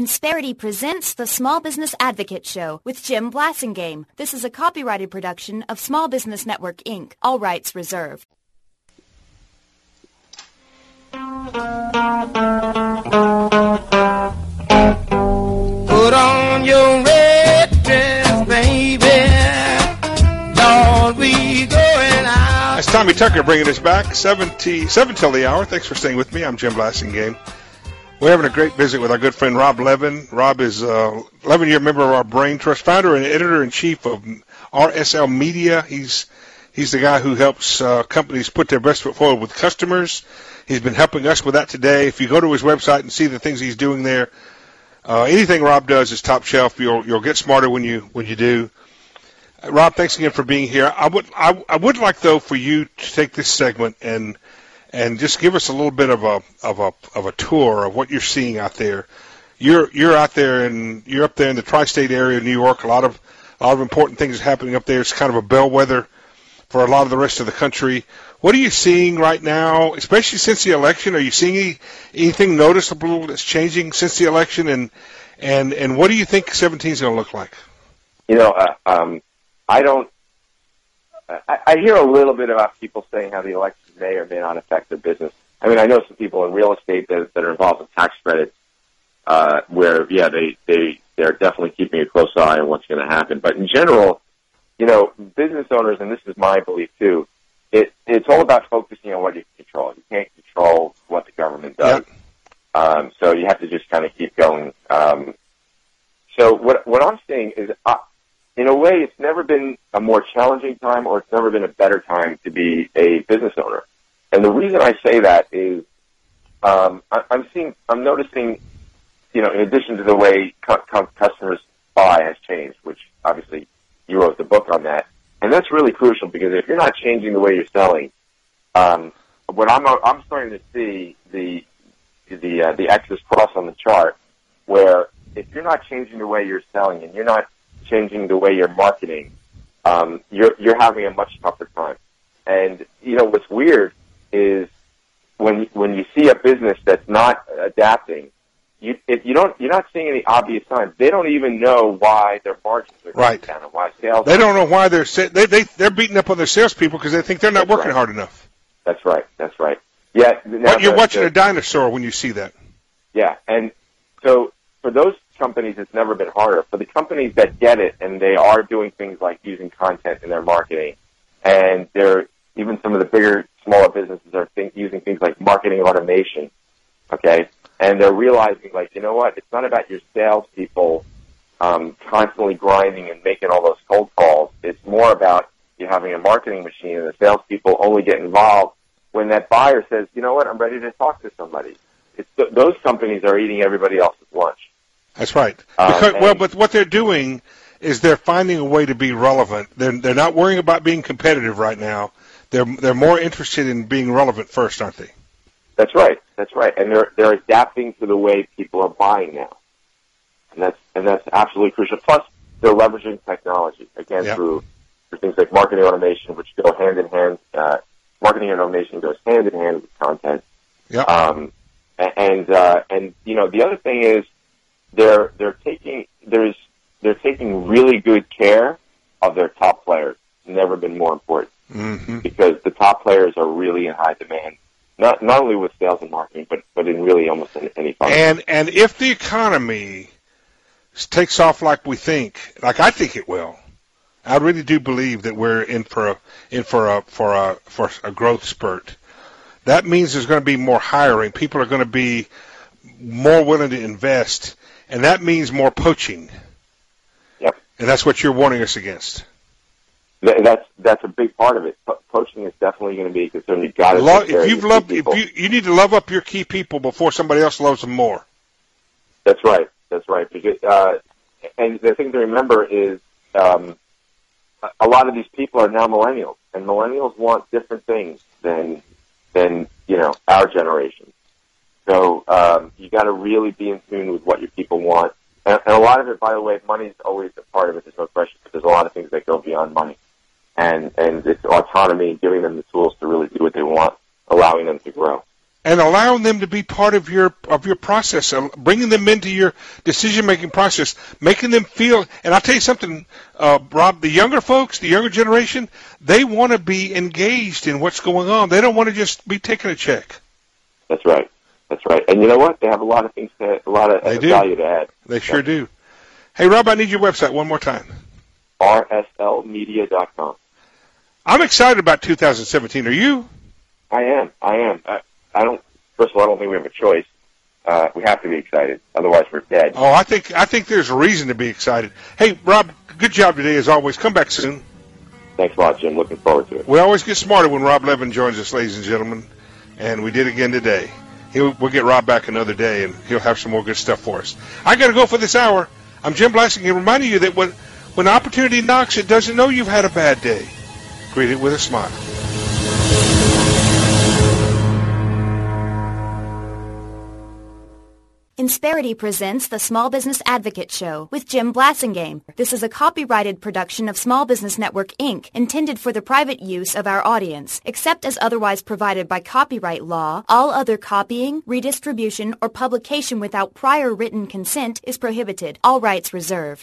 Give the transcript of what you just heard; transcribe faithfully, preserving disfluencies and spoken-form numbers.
Insperity presents the Small Business Advocate Show with Jim Blasingame. This is a copyrighted production of Small Business Network, Incorporated. All rights reserved. Put on your red dress, baby. Lord, we going out. That's Tommy Tucker bringing us back, seventy, seven till the hour. Thanks for staying with me. I'm Jim Blasingame. We're having a great visit with our good friend Rob Levin. Rob is an eleven-year member of our Brain Trust, founder and editor-in-chief of R S L Media. He's he's the guy who helps uh, companies put their best foot forward with customers. He's been helping us with that today. If you go to his website and see the things he's doing there, uh, anything Rob does is top shelf. You'll you'll get smarter when you when you do. Uh, Rob, thanks again for being here. I would I, I would like though for you to take this segment and. And just give us a little bit of a of a of a tour of what you're seeing out there. You're you're out there and you're up there in the tri-state area of New York. A lot of a lot of important things are happening up there. It's kind of a bellwether for a lot of the rest of the country. What are you seeing right now, especially since the election? Are you seeing any, anything noticeable that's changing since the election? And and and what do you think seventeen is going to look like? You know, uh, um, I don't. I, I hear a little bit about people saying how the election may or may not affect their business. I mean, I know some people in real estate that, that are involved in tax credits, uh, where, yeah, they, they, they're definitely keeping a close eye on what's going to happen. But in general, you know, business owners, and this is my belief too, it, it's all about focusing on what you can control. You can't control what the government does. Yep. Um, so you have to just kind of keep going. Um, so what, what I'm saying is, uh, in a way, it's never been a more challenging time or it's never been a better time to be a business owner. And the reason I say that is um, I, I'm seeing, I'm noticing, you know, in addition to the way cu- cu- customers buy has changed, which obviously you wrote the book on that. And that's really crucial because if you're not changing the way you're selling, um, what I'm, I'm starting to see the, the, uh, the X's cross on the chart where if you're not changing the way you're selling and you're not changing the way you're marketing, um, you're you're having a much tougher time. And you know what's weird is when when you see a business that's not adapting, you if you don't you're not seeing any obvious signs. They don't even know why their margins are going right. down and why sales. They don't know why they're they they they're beating up on their salespeople because they think they're not that's working right. hard enough. That's right. That's right. Yeah. But you're the, watching the, a dinosaur when you see that. Yeah, and so for those companies, it's never been harder. For the companies that get it and they are doing things like using content in their marketing, and they're even some of the bigger, smaller businesses are think, using things like marketing automation, okay? And they're realizing, like, you know what? It's not about your salespeople um, constantly grinding and making all those cold calls. It's more about you having a marketing machine and the salespeople only get involved when that buyer says, you know what? I'm ready to talk to somebody. It's th- those companies are eating everybody else's lunch. That's right. Because, um, well, but what they're doing is they're finding a way to be relevant. They're they're not worrying about being competitive right now. They're they're more interested in being relevant first, aren't they? That's right. That's right. And they're they're adapting to the way people are buying now, and that's and that's absolutely crucial. Plus, they're leveraging technology again yep. through through things like marketing automation, which go hand in hand. Uh, marketing automation goes hand in hand with content. Yeah. Um, and uh, and you know the other thing is. They're they're taking there's they're taking really good care of their top players. It's never been more important mm-hmm. because the top players are really in high demand. Not not only with sales and marketing, but but in really almost any, any function. And and if the economy takes off like we think, like I think it will, I really do believe that we're in for a in for a for a for a growth spurt. That means there's going to be more hiring. People are going to be more willing to invest. And that means more poaching. Yep. And that's what you're warning us against. That's that's a big part of it. Po- poaching is definitely going to be a concern. You've got to love, if you've loved, if you you need to love up your key people before somebody else loves them more. That's right. That's right. Because uh, and the thing to remember is um, a lot of these people are now millennials, and millennials want different things than than you know our generation. So um, you got to really be in tune with what your people want, and, and a lot of it, by the way, money's always a part of it. There's no question, but there's a lot of things that go beyond money, and and it's autonomy, giving them the tools to really do what they want, allowing them to grow. and allowing them to be part of your of your process, uh, bringing them into your decision-making process, making them feel. And I'll tell you something, uh, Rob, the younger folks, the younger generation, they want to be engaged in what's going on. They don't want to just be taking a check. That's right. That's right. And you know what? They have a lot of things, to, a lot of They uh, do. value to add. They sure do. Hey, Rob, I need your website one more time. R S L media dot com. I'm excited about two thousand seventeen. Are you? I am. I am. I, I don't. First of all, I don't think we have a choice. Uh, we have to be excited, otherwise we're dead. Oh, I think I think there's a reason to be excited. Hey, Rob, good job today as always. Come back soon. Thanks a lot, Jim. Looking forward to it. We always get smarter when Rob Levin joins us, ladies and gentlemen, and we did again today. He'll, we'll get Rob back another day, and he'll have some more good stuff for us. I got to go for this hour. I'm Jim Blasingame, reminding you that when when opportunity knocks, it doesn't know you've had a bad day. Greet it with a smile. Insperity presents the Small Business Advocate Show with Jim Blasingame. This is a copyrighted production of Small Business Network, Incorporated, intended for the private use of our audience. Except as otherwise provided by copyright law, all other copying, redistribution, or publication without prior written consent is prohibited. All rights reserved.